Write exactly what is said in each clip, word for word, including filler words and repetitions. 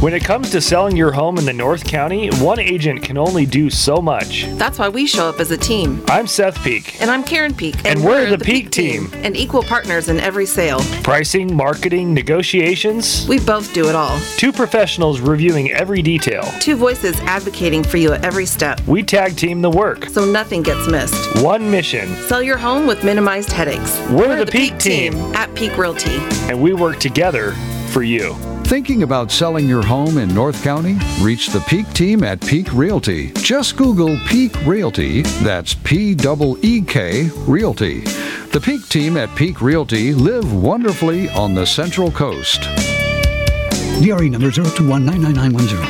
When it comes to selling your home in the North County, one agent can only do so much. That's why we show up as a team. I'm Seth Peak. And I'm Karen Peak. And, and we're, we're the, the Peak, Peak team. team. And equal partners in every sale. Pricing, marketing, negotiations. We both do it all. Two professionals reviewing every detail. Two voices advocating for you at every step. We tag team the work. So nothing gets missed. One mission. Sell your home with minimized headaches. We're, we're the, the Peak, Peak team. team at Peak Realty. And we work together for you. Thinking about selling your home in North County? Reach the Peak team at Peak Realty. Just Google Peak Realty. That's P E E K Realty. The Peak team at Peak Realty live wonderfully on the Central Coast. D R E number zero two one nine nine nine one zero.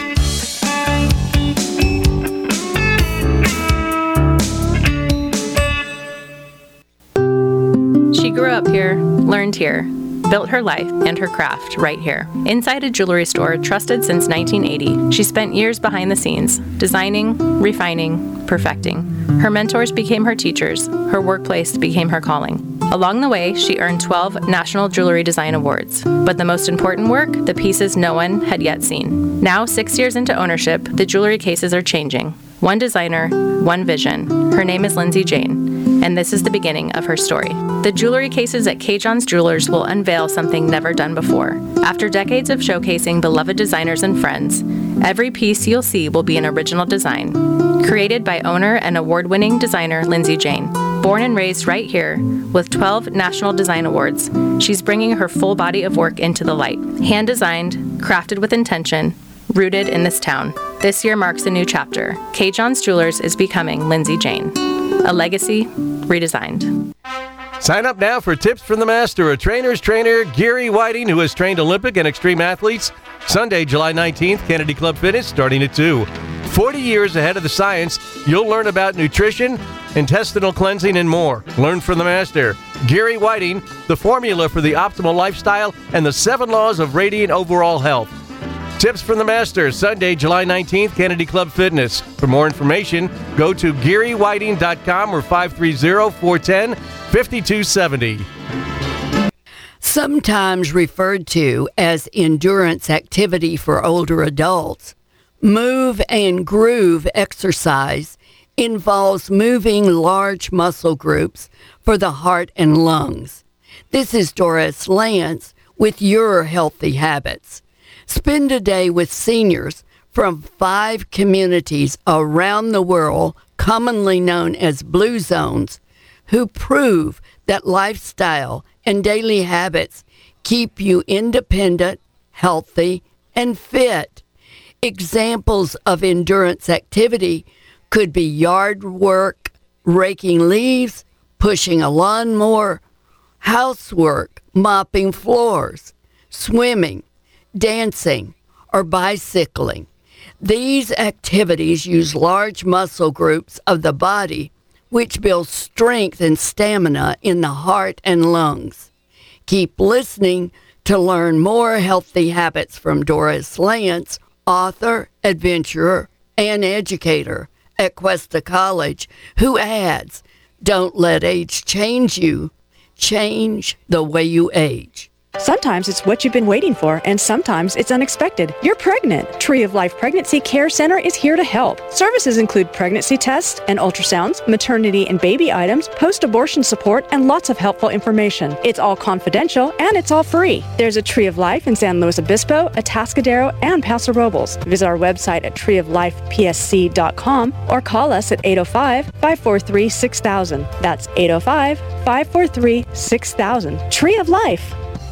She grew up here, learned here, built her life and her craft right here. Inside a jewelry store trusted since nineteen eighty, she spent years behind the scenes, designing, refining, perfecting. Her mentors became her teachers. Her workplace became her calling. Along the way, she earned twelve National Jewelry Design Awards. But the most important work, the pieces no one had yet seen. Now, six years into ownership, the jewelry cases are changing. One designer, one vision. Her name is Lindsay Jane, and this is the beginning of her story. The jewelry cases at K. John's Jewelers will unveil something never done before. After decades of showcasing beloved designers and friends, every piece you'll see will be an original design, created by owner and award-winning designer Lindsay Jane. Born and raised right here, with twelve National Design Awards, she's bringing her full body of work into the light. Hand-designed, crafted with intention, rooted in this town. This year marks a new chapter. K. John's Jewelers is becoming Lindsay Jane. A legacy redesigned. Sign up now for Tips from the Master, a trainer's trainer, Gary Whiting, who has trained Olympic and extreme athletes. Sunday, July nineteenth, Kennedy Club Fitness, starting at two. forty years ahead of the science, you'll learn about nutrition, intestinal cleansing, and more. Learn from the master, Gary Whiting, the formula for the optimal lifestyle and the seven laws of radiant overall health. Tips from the Master, Sunday, July nineteenth, Kennedy Club Fitness. For more information, go to gary whiting dot com or five three zero, four one zero, five two seven zero. Sometimes referred to as endurance activity for older adults, Move and Groove exercise involves moving large muscle groups for the heart and lungs. This is Doris Lance with Your Healthy Habits. Spend a day with seniors from five communities around the world, commonly known as Blue Zones, who prove that lifestyle and daily habits keep you independent, healthy, and fit. Examples of endurance activity could be yard work, raking leaves, pushing a lawnmower, housework, mopping floors, swimming, dancing, or bicycling. These activities use large muscle groups of the body, which build strength and stamina in the heart and lungs. Keep listening to learn more healthy habits from Doris Lance, author, adventurer, and educator at Cuesta College, who adds, "Don't let age change you. Change the way you age." Sometimes it's what you've been waiting for, and sometimes it's unexpected. You're pregnant. Tree of Life Pregnancy Care Center is here to help. Services include pregnancy tests and ultrasounds, maternity and baby items, post-abortion support, and lots of helpful information. It's all confidential, and it's all free. There's a Tree of Life in San Luis Obispo, Atascadero, and Paso Robles. Visit our website at tree of life p s c dot com or call us at eight oh five, five four three, six thousand. That's eight oh five, five four three, six thousand. Tree of Life.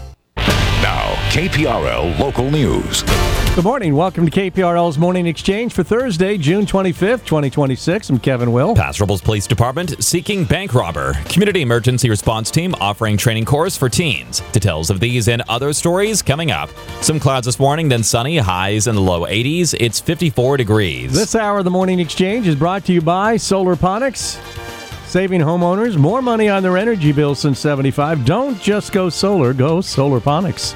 Now, K P R L Local News. Good morning. Welcome to K P R L's Morning Exchange for Thursday, June twenty-fifth, twenty twenty-six. I'm Kevin Will. Paso Robles Police Department seeking bank robber. Community Emergency Response Team offering training course for teens. Details of these and other stories coming up. Some clouds this morning, then sunny, highs in the low eighties. It's fifty-four degrees. This hour of the Morning Exchange is brought to you by Solarponics. Saving homeowners more money on their energy bill since seventy-five. Don't just go solar, go Solarponics.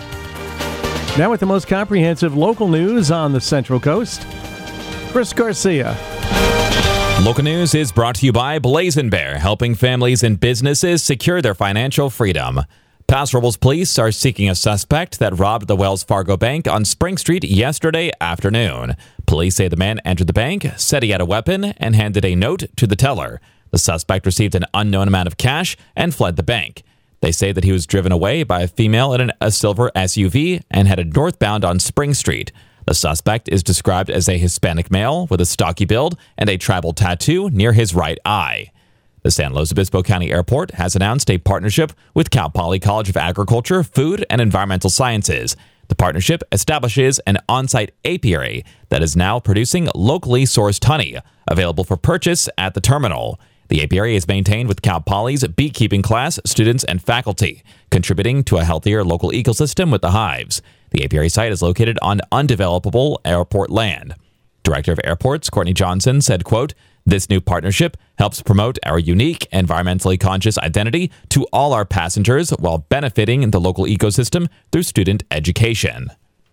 Now with the most comprehensive local news on the Central Coast, Chris Garcia. Local news is brought to you by Blazing Bear, helping families and businesses secure their financial freedom. Paso Robles police are seeking a suspect that robbed the Wells Fargo Bank on Spring Street yesterday afternoon. Police say the man entered the bank, said he had a weapon, and handed a note to the teller. The suspect received an unknown amount of cash and fled the bank. They say that he was driven away by a female in a silver S U V and headed northbound on Spring Street. The suspect is described as a Hispanic male with a stocky build and a tribal tattoo near his right eye. The San Luis Obispo County Airport has announced a partnership with Cal Poly College of Agriculture, Food, and Environmental Sciences. The partnership establishes an on-site apiary that is now producing locally sourced honey, available for purchase at the terminal. The apiary is maintained with Cal Poly's beekeeping class, students, and faculty, contributing to a healthier local ecosystem with the hives. The apiary site is located on undevelopable airport land. Director of Airports Courtney Johnson said, quote, "This new partnership helps promote our unique, environmentally conscious identity to all our passengers while benefiting the local ecosystem through student education."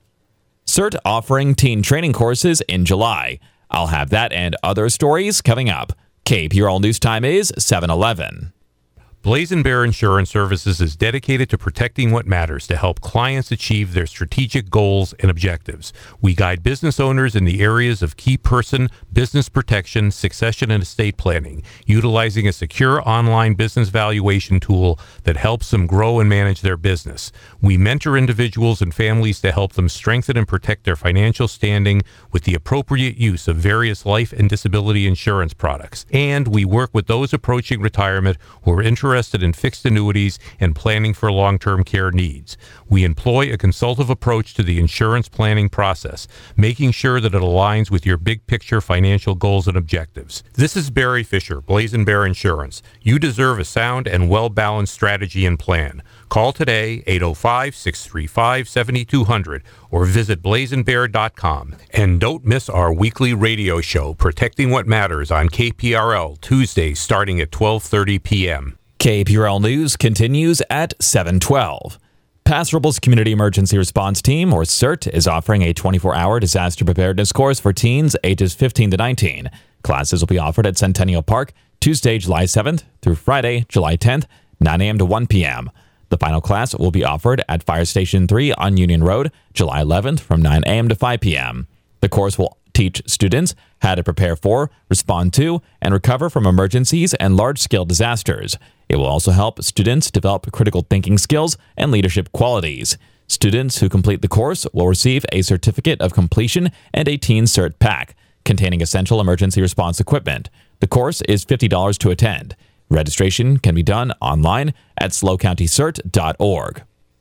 CERT offering teen training courses in July. I'll have that and other stories coming up. K P R L News Time is seven eleven. Blazing Bear Insurance Services is dedicated to protecting what matters to help clients achieve their strategic goals and objectives. We guide business owners in the areas of key person, business protection, succession, and estate planning, utilizing a secure online business valuation tool that helps them grow and manage their business. We mentor individuals and families to help them strengthen and protect their financial standing with the appropriate use of various life and disability insurance products. And we work with those approaching retirement who are interested interested in fixed annuities and planning for long-term care needs. We employ a consultative approach to the insurance planning process, making sure that it aligns with your big picture financial goals and objectives. This is Barry Fisher, Blazing Bear Insurance. You deserve a sound and well-balanced strategy and plan. Call today, eight oh five, six three five, seven two zero zero, or visit blazing bear dot com. And don't miss our weekly radio show, Protecting What Matters, on K P R L, Tuesdays starting at twelve thirty p.m. K P R L News continues at seven twelve. Paso Robles Community Emergency Response Team, or CERT, is offering a twenty-four hour disaster preparedness course for teens ages fifteen to nineteen. Classes will be offered at Centennial Park Tuesday, July seventh through Friday, July tenth, nine a.m. to one p.m. The final class will be offered at Fire Station three on Union Road, July eleventh from nine a.m. to five p.m. The course will teach students how to prepare for, respond to, and recover from emergencies and large-scale disasters. It will also help students develop critical thinking skills and leadership qualities. Students who complete the course will receive a certificate of completion and a Teen Cert Pack containing essential emergency response equipment. The course is fifty dollars to attend. Registration can be done online at slow county cert dot org.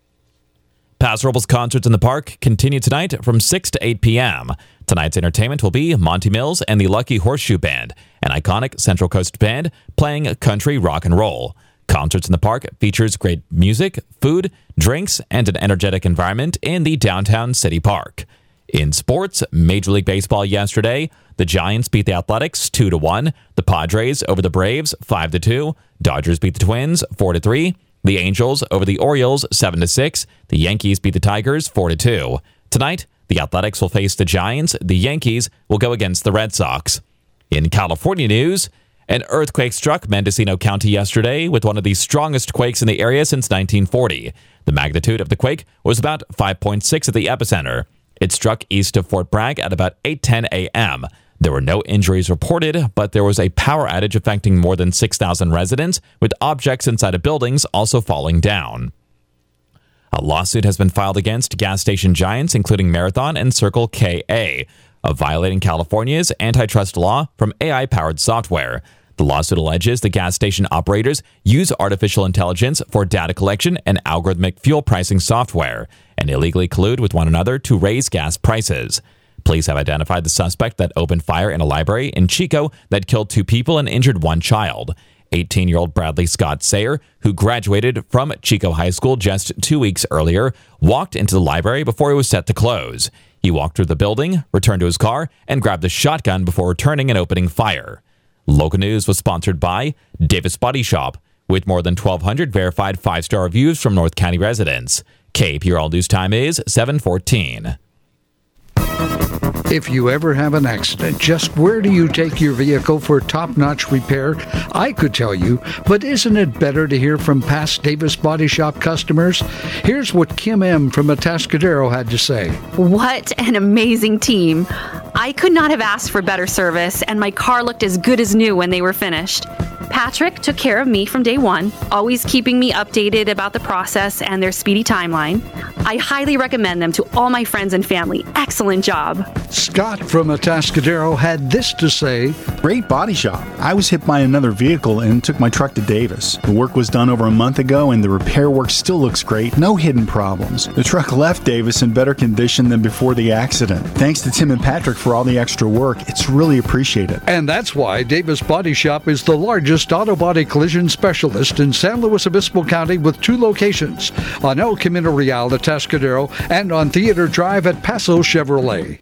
Paso Robles concerts in the park continue tonight from six to eight p.m. Tonight's entertainment will be Monty Mills and the Lucky Horseshoe Band, an iconic Central Coast band playing country rock and roll. Concerts in the Park features great music, food, drinks, and an energetic environment in the downtown city park. In sports, Major League Baseball yesterday, the Giants beat the Athletics two to one, the Padres over the Braves five to two, Dodgers beat the Twins four to three, the Angels over the Orioles seven to six, the Yankees beat the Tigers four to two. Tonight, the Athletics will face the Giants, the Yankees will go against the Red Sox. In California news, an earthquake struck Mendocino County yesterday with one of the strongest quakes in the area since nineteen forty. The magnitude of the quake was about five point six at the epicenter. It struck east of Fort Bragg at about eight ten a.m. There were no injuries reported, but there was a power outage affecting more than six thousand residents, with objects inside of buildings also falling down. A lawsuit has been filed against gas station giants, including Marathon and Circle K A, of violating California's antitrust law from A I-powered software. The lawsuit alleges the gas station operators use artificial intelligence for data collection and algorithmic fuel pricing software, and illegally collude with one another to raise gas prices. Police have identified the suspect that opened fire in a library in Chico that killed two people and injured one child. eighteen-year-old Bradley Scott Sayer, who graduated from Chico High School just two weeks earlier, walked into the library before it was set to close. He walked through the building, returned to his car, and grabbed a shotgun before returning and opening fire. Local News was sponsored by Davis Body Shop, with more than twelve hundred verified five-star reviews from North County residents. K P R L News Time is seven fourteen. If you ever have an accident, just where do you take your vehicle for top-notch repair? I could tell you, but isn't it better to hear from past Davis Body Shop customers? Here's what Kim M. from Atascadero had to say. What an amazing team. I could not have asked for better service, and my car looked as good as new when they were finished. Patrick took care of me from day one, always keeping me updated about the process and their speedy timeline. I highly recommend them to all my friends and family. Excellent job. Scott from Atascadero had this to say. Great body shop. I was hit by another vehicle and took my truck to Davis. The work was done over a month ago and the repair work still looks great. No hidden problems. The truck left Davis in better condition than before the accident. Thanks to Tim and Patrick for all the extra work. It's really appreciated. And that's why Davis Body Shop is the largest auto body collision specialist in San Luis Obispo County with two locations, on El Camino Real, Atascadero, and on Theater Drive at Paso Chevrolet.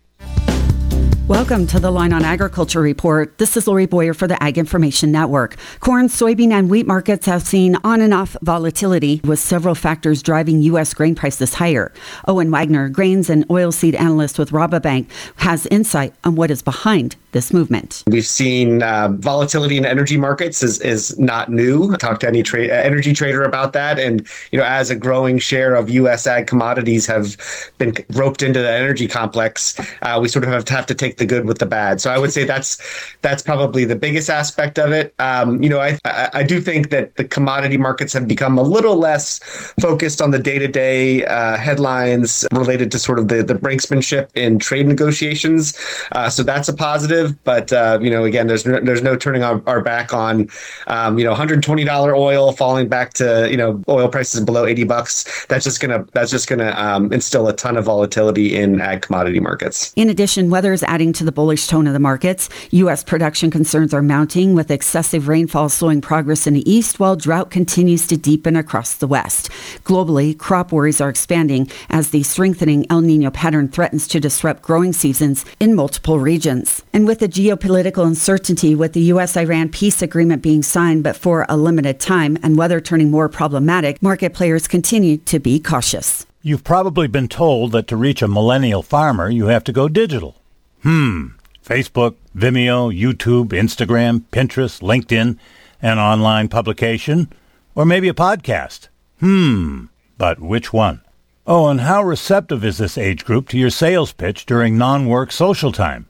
Welcome to the Line on Agriculture Report. This is Lori Boyer for the Ag Information Network. Corn, soybean, and wheat markets have seen on and off volatility, with several factors driving U S grain prices higher. Owen Wagner, grains and oilseed analyst with Rabobank, has insight on what is behind this movement. We've seen uh, volatility in energy markets is is not new. Talk to any tra- energy trader about that, and you know, as a growing share of U S ag commodities have been roped into the energy complex, uh, we sort of have to, have to take the good with the bad. So I would say that's that's probably the biggest aspect of it. Um, you know, I, I I do think that the commodity markets have become a little less focused on the day-to-day uh, headlines related to sort of the the brinksmanship in trade negotiations. Uh, so that's a positive. But, uh, you know, again, there's no, there's no turning our, our back on, um, you know, one hundred twenty dollars oil falling back to, you know, oil prices below eighty bucks. That's just going to that's just going to um, instill a ton of volatility in ag commodity markets. In addition, weather is adding to the bullish tone of the markets. U S production concerns are mounting, with excessive rainfall slowing progress in the east, while drought continues to deepen across the west. Globally, crop worries are expanding as the strengthening El Nino pattern threatens to disrupt growing seasons in multiple regions. And with the geopolitical uncertainty, with the U S Iran peace agreement being signed but for a limited time and weather turning more problematic, market players continue to be cautious. You've probably been told that to reach a millennial farmer, you have to go digital. Hmm. Facebook, Vimeo, YouTube, Instagram, Pinterest, LinkedIn, an online publication, or maybe a podcast. Hmm. But which one? Oh, and how receptive is this age group to your sales pitch during non-work social time?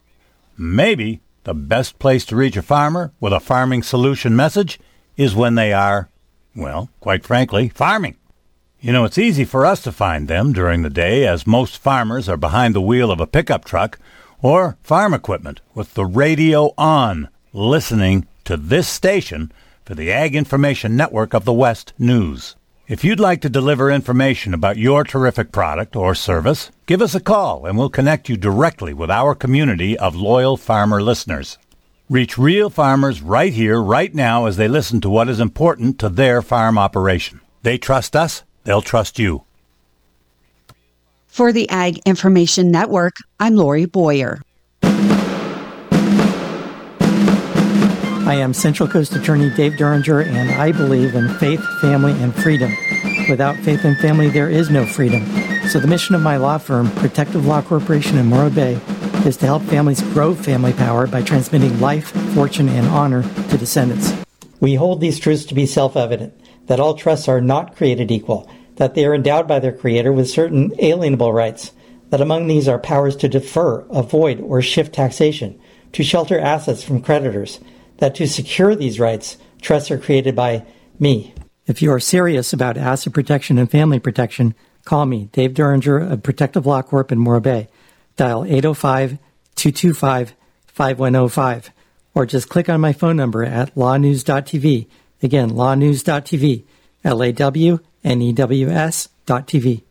Maybe the best place to reach a farmer with a farming solution message is when they are, well, quite frankly, farming. You know, it's easy for us to find them during the day, as most farmers are behind the wheel of a pickup truck or farm equipment with the radio on, listening to this station for the Ag Information Network of the West News. If you'd like to deliver information about your terrific product or service, give us a call and we'll connect you directly with our community of loyal farmer listeners. Reach real farmers right here, right now, as they listen to what is important to their farm operation. They trust us, they'll trust you. For the Ag Information Network, I'm Lori Boyer. I am Central Coast Attorney Dave Duringer, and I believe in faith, family, and freedom. Without faith and family, there is no freedom. So the mission of my law firm, Protective Law Corporation in Morro Bay, is to help families grow family power by transmitting life, fortune, and honor to descendants. We hold these truths to be self-evident, that all trusts are not created equal, that they are endowed by their creator with certain alienable rights, that among these are powers to defer, avoid, or shift taxation, to shelter assets from creditors, that to secure these rights, trusts are created by me. If you are serious about asset protection and family protection, call me, Dave Duringer of Protective Law Corp in Morro Bay. Dial eight oh five, two two five, five one oh five, or just click on my phone number at lawnews dot t v. Again, lawnews dot t v, L A W N E W S dot T V.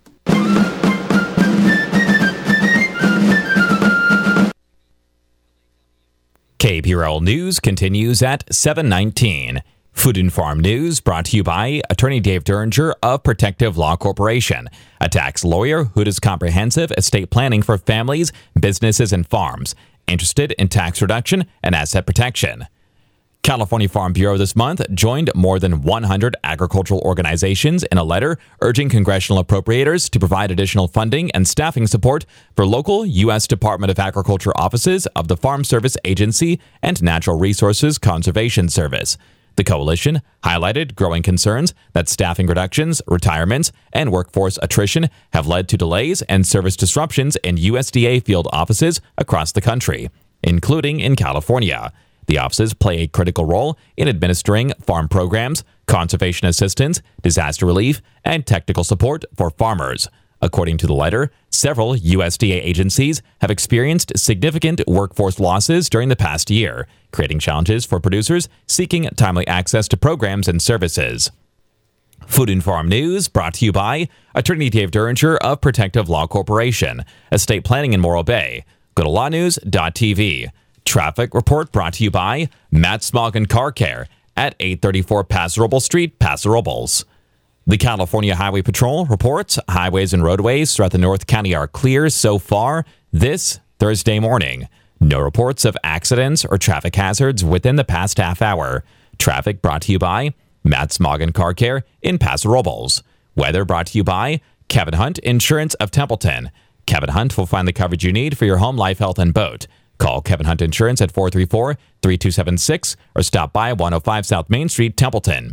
K P R L News continues at seven nineteen. Food and Farm News brought to you by Attorney Dave Duringer of Protective Law Corporation, a tax lawyer who does comprehensive estate planning for families, businesses, and farms. Interested in tax reduction and asset protection. California Farm Bureau this month joined more than one hundred agricultural organizations in a letter urging congressional appropriators to provide additional funding and staffing support for local U S Department of Agriculture offices of the Farm Service Agency and Natural Resources Conservation Service. The coalition highlighted growing concerns that staffing reductions, retirements, and workforce attrition have led to delays and service disruptions in U S D A field offices across the country, including in California. The offices play a critical role in administering farm programs, conservation assistance, disaster relief, and technical support for farmers. According to the letter, several U S D A agencies have experienced significant workforce losses during the past year, creating challenges for producers seeking timely access to programs and services. Food and Farm News brought to you by Attorney Dave Duringer of Protective Law Corporation, estate planning in Morro Bay. Go to law news dot t v. Traffic report brought to you by Matt Smoggin Car Care at eight thirty-four Paso Robles Street, Paso Robles. The California Highway Patrol reports highways and roadways throughout the North County are clear so far this Thursday morning. No reports of accidents or traffic hazards within the past half hour. Traffic brought to you by Matt Smoggin Car Care in Paso Robles. Weather brought to you by Kevin Hunt Insurance of Templeton. Kevin Hunt will find the coverage you need for your home, life, health, and boat. Call Kevin Hunt Insurance at four three four, three two seven six or stop by one oh five South Main Street, Templeton.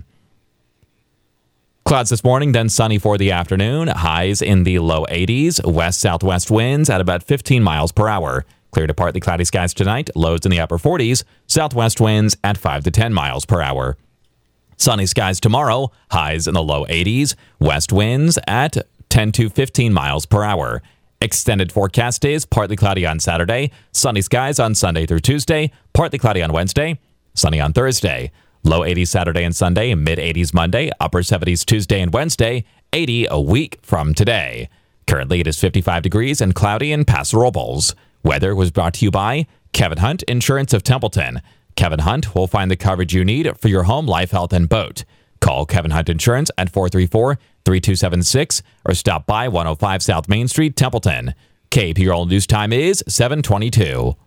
Clouds this morning, then sunny for the afternoon. Highs in the low eighties. West-southwest winds at about fifteen miles per hour. Clear to partly cloudy skies tonight. Lows in the upper forties. Southwest winds at five to ten miles per hour. Sunny skies tomorrow. Highs in the low eighties. West winds at ten to fifteen miles per hour. Extended forecast days, partly cloudy on Saturday, sunny skies on Sunday through Tuesday, partly cloudy on Wednesday, sunny on Thursday. Low eighties Saturday and Sunday, mid eighties Monday, upper seventies Tuesday and Wednesday, eighty a week from today. Currently it is fifty-five degrees and cloudy in Paso Robles. Weather was brought to you by Kevin Hunt Insurance of Templeton. Kevin Hunt will find the coverage you need for your home, life, health, and boat. Call Kevin Hunt Insurance at four three four, three two seven six or stop by one oh five South Main Street, Templeton. K P R L News Time is seven twenty-two.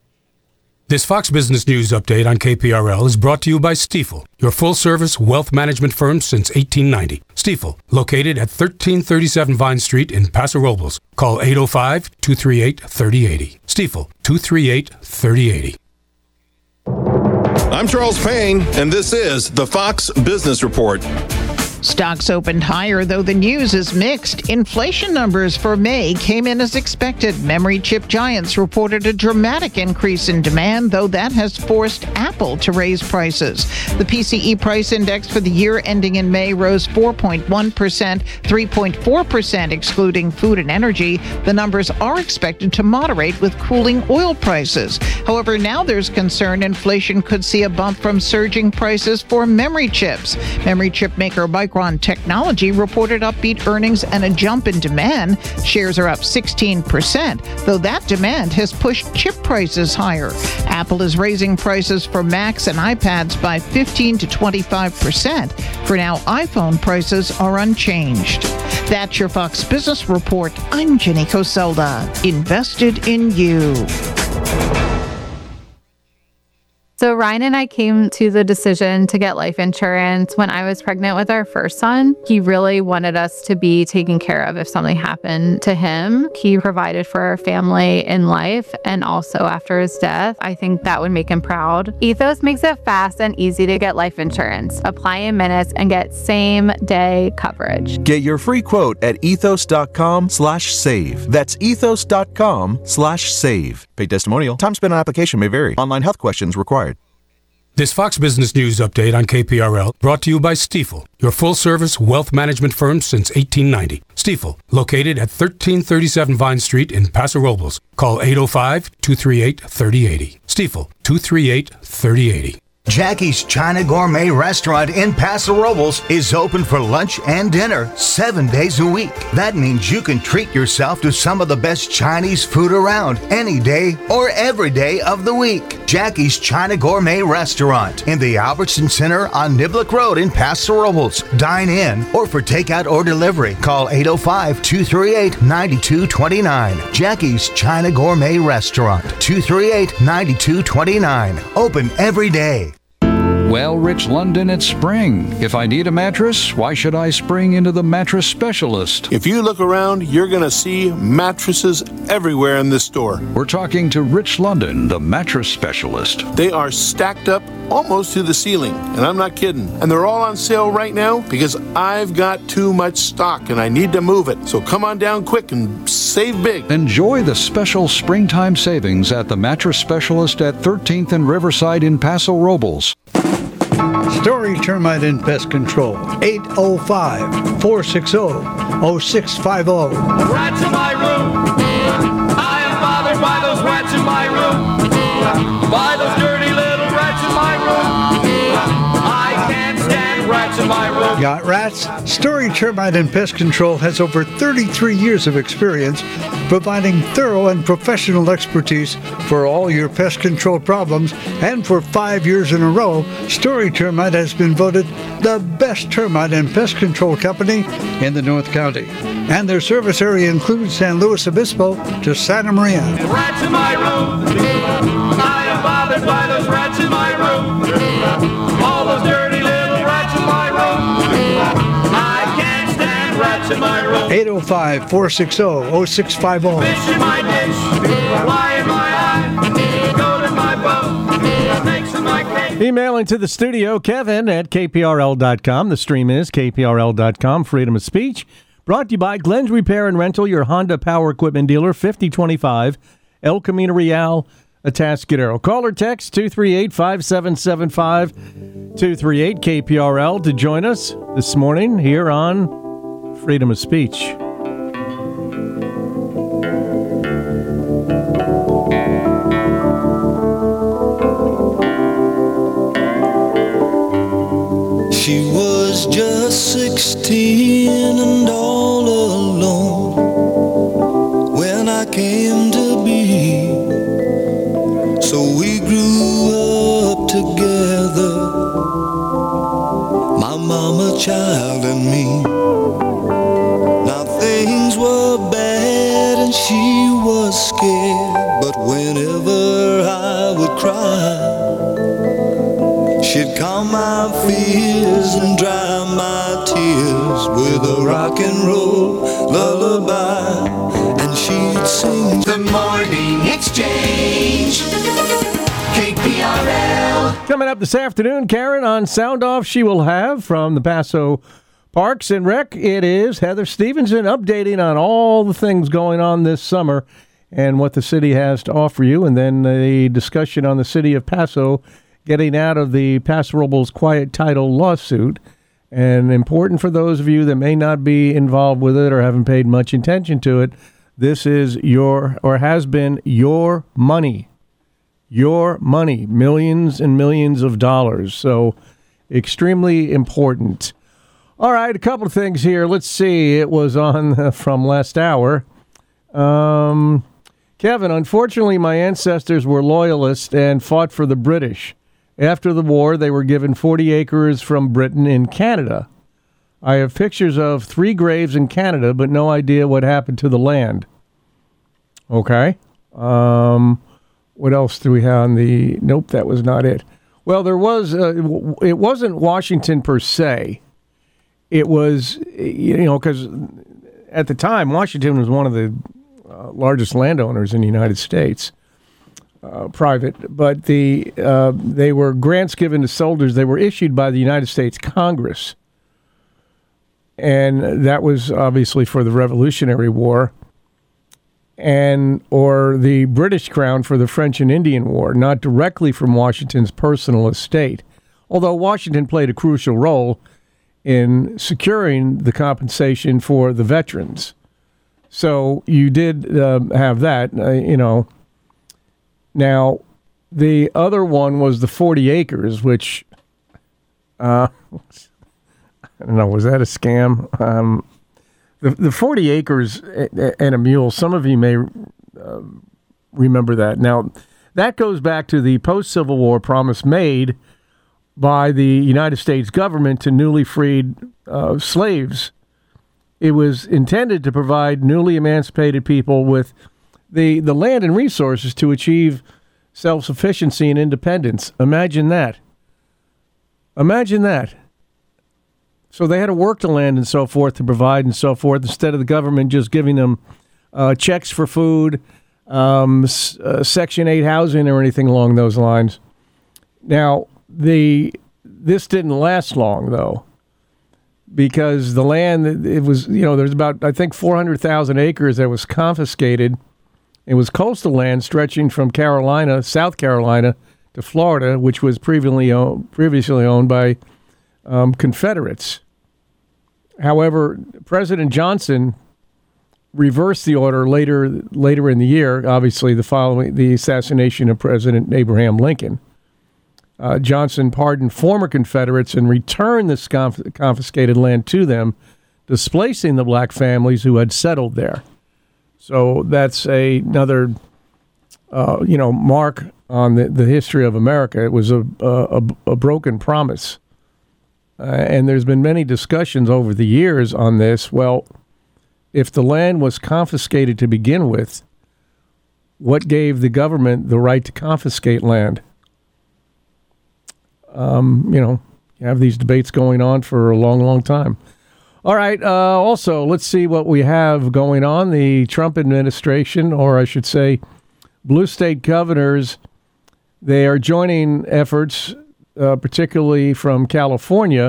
This Fox Business News update on K P R L is brought to you by Stifel, your full-service wealth management firm since eighteen ninety. Stifel, located at thirteen thirty-seven Vine Street in Paso Robles. Call eight oh five, two three eight, three oh eight oh. Stifel, two three eight, three oh eight oh. I'm Charles Payne, and this is the Fox Business Report. Stocks opened higher, though the news is mixed. Inflation numbers for May came in as expected. Memory chip giants reported a dramatic increase in demand, though that has forced Apple to raise prices. The P C E price index for the year ending in May rose four point one percent, three point four percent excluding food and energy. The numbers are expected to moderate with cooling oil prices. However, now there's concern inflation could see a bump from surging prices for memory chips. Memory chip maker Micron Technology reported upbeat earnings and a jump in demand. Shares are up sixteen percent, though that demand has pushed chip prices higher. Apple is raising prices for Macs and iPads by fifteen to twenty-five percent. For now, iPhone prices are unchanged. That's your Fox Business Report. I'm Jenny Coselda. Invested in you. So Ryan and I came to the decision to get life insurance when I was pregnant with our first son. He really wanted us to be taken care of if something happened to him. He provided for our family in life and also after his death. I think that would make him proud. Ethos makes it fast and easy to get life insurance. Apply in minutes and get same day coverage. Get your free quote at ethos.com slash save. That's ethos.com slash save. Paid testimonial. Time spent on application may vary. Online health questions required. This Fox Business News update on K P R L brought to you by Stifel, your full-service wealth management firm since eighteen ninety. Stifel, located at thirteen thirty-seven Vine Street in Paso Robles. Call eight oh five, two three eight, three oh eight oh. Stifel, two three eight, three oh eight oh. Jackie's China Gourmet Restaurant in Paso Robles is open for lunch and dinner seven days a week. That means you can treat yourself to some of the best Chinese food around any day or every day of the week. Jackie's China Gourmet Restaurant in the Albertson Center on Niblick Road in Paso Robles. Dine in or for takeout or delivery. Call eight oh five, two three eight, nine two two nine. Jackie's China Gourmet Restaurant, two three eight, nine two two nine. Open every day. Well, Rich London, it's spring. If I need a mattress, why should I spring into the mattress specialist? If you look around, you're going to see mattresses everywhere in this store. We're talking to Rich London, the mattress specialist. They are stacked up almost to the ceiling, and I'm not kidding. And they're all on sale right now because I've got too much stock and I need to move it. So come on down quick and save big. Enjoy the special springtime savings at the mattress specialist at thirteenth and Riverside in Paso Robles. Story Termite and Pest Control, eight oh five, four six oh, oh six five oh. Rats in my room. I am bothered by those rats in my room. By those dirty little rats in my room. I can't stand rats in my room. Got rats? Story Termite and Pest Control has over thirty-three years of experience providing thorough and professional expertise for all your pest control problems, and for five years in a row, Story Termite has been voted the best termite and pest control company in the North County. And their service area includes San Luis Obispo to Santa Maria. Rats in my room. I am bothered by those rats in my room. All those dirty little rats in my room. I can't stand rats in my room. eight oh five, four six oh, oh six five oh. Fish in my dish, fly in my eye, gold in my boat, snakes in my cake. Emailing to the studio, Kevin at K P R L dot com. The stream is K P R L dot com. Freedom of speech. Brought to you by Glenn's Repair and Rental, your Honda Power Equipment dealer, fifty twenty-five El Camino Real, Atascadero. Call or text two three eight, five seven seven five, two three eight K P R L to join us this morning here on Freedom of Speech. She was just sixteen and all alone when I came to be. So we grew up together, my mama, child, and me. Now things were bad and she was scared, but whenever I would cry, she'd calm my fears and dry my tears with a rock and roll lullaby. And she'd sing the morning exchange. K P R L. Coming up this afternoon, Karen, on Sound Off, she will have from the Paso Parks and Rec, it is Heather Stevenson updating on all the things going on this summer and what the city has to offer you. And then a discussion on the city of Paso getting out of the Paso Robles quiet title lawsuit. And important for those of you that may not be involved with it or haven't paid much attention to it, this is your, or has been your money. Your money. Millions and millions of dollars. So extremely important. All right, a couple of things here. Let's see. It was on uh, from last hour. Um, Kevin, unfortunately, my ancestors were loyalists and fought for the British. After the war, they were given forty acres from Britain in Canada. I have pictures of three graves in Canada, but no idea what happened to the land. Okay. Um, what else do we have on the... Nope, that was not it. Well, there was... Uh, it wasn't Washington per se. It was, you know, because at the time, Washington was one of the uh, largest landowners in the United States. Uh, private, but the uh, they were grants given to soldiers. They were issued by the United States Congress, and that was obviously for the Revolutionary War, and or the British Crown for the French and Indian War, not directly from Washington's personal estate. Although Washington played a crucial role in securing the compensation for the veterans, so you did uh, have that, uh, you know. Now, the other one was the forty acres, which, uh, I don't know, was that a scam? Um, the, the forty acres and a mule, some of you may uh, remember that. Now, that goes back to the post-Civil War promise made by the United States government to newly freed uh, slaves. It was intended to provide newly emancipated people with the, the land and resources to achieve self-sufficiency and independence. Imagine that. Imagine that. So they had to work the land and so forth to provide and so forth, instead of the government just giving them uh, checks for food, um, uh, Section eight housing, or anything along those lines. Now, the this didn't last long, though, because the land, it was, you know, there's about, I think, four hundred thousand acres that was confiscated. It was coastal land stretching from Carolina, South Carolina, to Florida, which was previously owned, previously owned by um, Confederates. However, President Johnson reversed the order later later in the year, obviously the following the assassination of President Abraham Lincoln. Uh, Johnson pardoned former Confederates and returned this conf- confiscated land to them, displacing the black families who had settled there. So that's a, another, uh, you know, mark on the, the history of America. It was a a, a broken promise. Uh, and there's been many discussions over the years on this. Well, if the land was confiscated to begin with, what gave the government the right to confiscate land? Um, you know, you have these debates going on for a long, long time. All right. Uh, also, let's see what we have going on. The Trump administration, or I should say, blue state governors, they are joining efforts, Uh, particularly from California.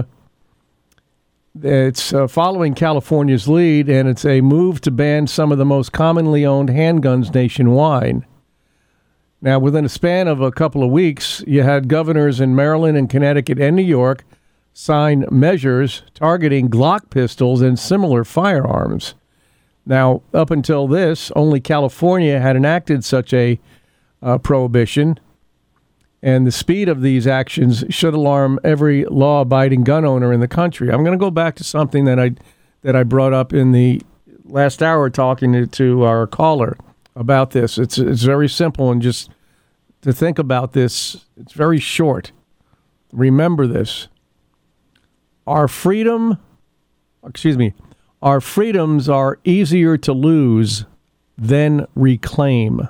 It's uh, following California's lead, and it's a move to ban some of the most commonly owned handguns nationwide. Now, within a span of a couple of weeks, you had governors in Maryland and Connecticut and New York sign measures targeting Glock pistols and similar firearms. Now, up until this, only California had enacted such a uh, prohibition. And the speed of these actions should alarm every law-abiding gun owner in the country. I'm going to go back to something that I that I brought up in the last hour talking to, to our caller about this. It's it's very simple, and just to think about this, it's very short. Remember this. Our freedom, excuse me, our freedoms are easier to lose than reclaim.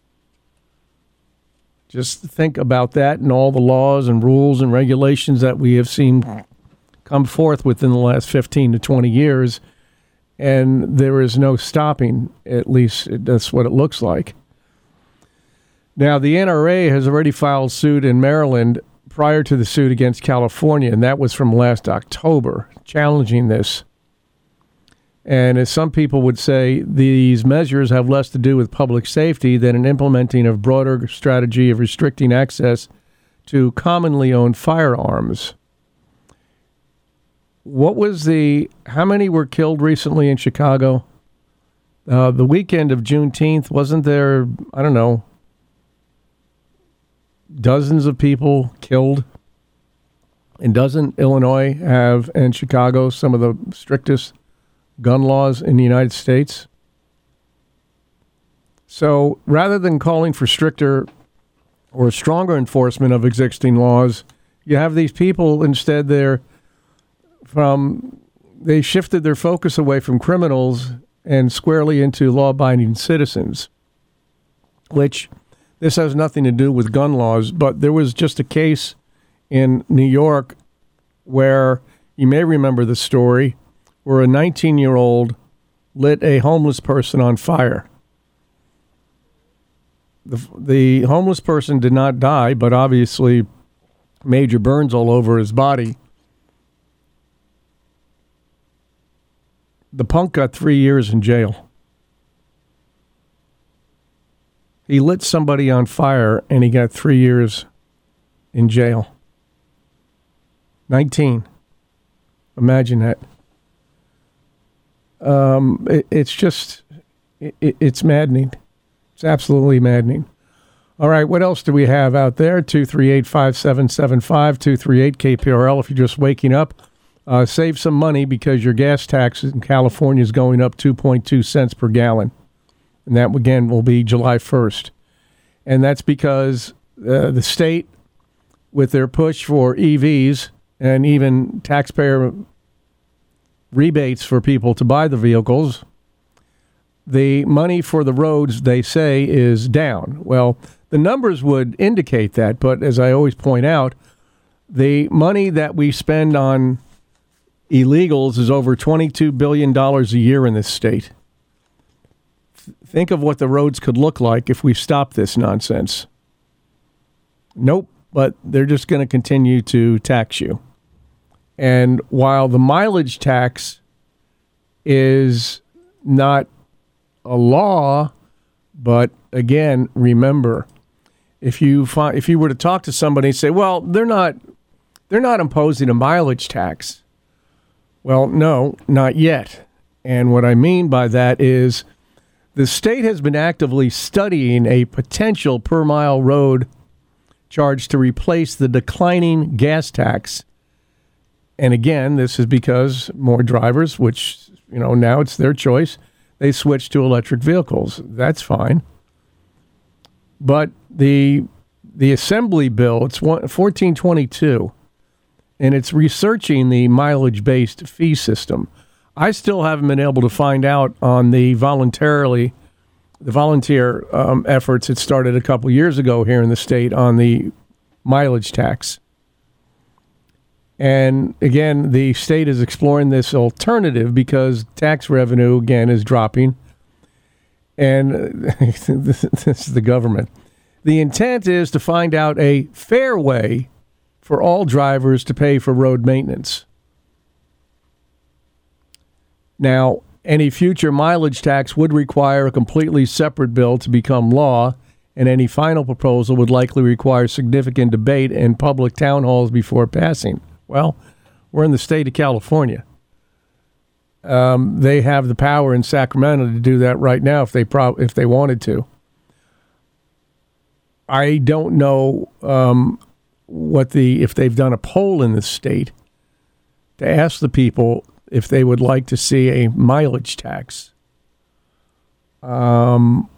Just think about that and all the laws and rules and regulations that we have seen come forth within the last fifteen to twenty years, and there is no stopping, at least that's what it looks like. Now, the N R A has already filed suit in Maryland prior to the suit against California, and that was from last October, challenging this. And as some people would say, these measures have less to do with public safety than an implementing of broader strategy of restricting access to commonly owned firearms. What was the, how many were killed recently in Chicago? Uh, the weekend of Juneteenth, wasn't there, I don't know, dozens of people killed? And doesn't Illinois have, and Chicago, some of the strictest gun laws in the United States? So rather than calling for stricter or stronger enforcement of existing laws, you have these people instead they're from, they shifted their focus away from criminals and squarely into law-abiding citizens, which this has nothing to do with gun laws, but there was just a case in New York where, you may remember the story, where a nineteen-year-old lit a homeless person on fire. The, the homeless person did not die, but obviously major burns all over his body. The punk got three years in jail. He lit somebody on fire, and he got three years in jail. nineteen. Imagine that. Um, it, it's just, it, it's maddening. It's absolutely maddening. All right, what else do we have out there? two three eight, five seven seven five, two three eight K P R L. If you're just waking up, uh, save some money because your gas tax in California is going up two point two cents per gallon. And that, again, will be July first. And that's because uh, the state, with their push for E Vs and even taxpayer rebates for people to buy the vehicles, the money for the roads, they say, is down. Well, the numbers would indicate that, but as I always point out, The money that we spend on illegals is over twenty-two billion dollars a year in this state. Think of what the roads could look like if we stopped this nonsense. Nope, but they're just going to continue to tax you. And while the mileage tax is not a law, but again, remember, if you find, if you were to talk to somebody and say, well, they're not they're not imposing a mileage tax. Well, no, not yet. And what I mean by that is the state has been actively studying a potential per mile road charge to replace the declining gas tax. And again, this is because more drivers, which, you know, now it's their choice, they switch to electric vehicles. That's fine. But the the assembly bill, it's fourteen twenty-two, and it's researching the mileage-based fee system. I still haven't been able to find out on the voluntarily, the volunteer um, efforts that started a couple years ago here in the state on the mileage tax. And again, the state is exploring this alternative because tax revenue, again, is dropping. And this is the government. The intent is to find out a fair way for all drivers to pay for road maintenance. Now, any future mileage tax would require a completely separate bill to become law, and any final proposal would likely require significant debate and public town halls before passing. Well, we're in the state of California. Um, they have the power in Sacramento to do that right now if they pro- if they wanted to. I don't know um, what the if they've done a poll in the state to ask the people if they would like to see a mileage tax. Um,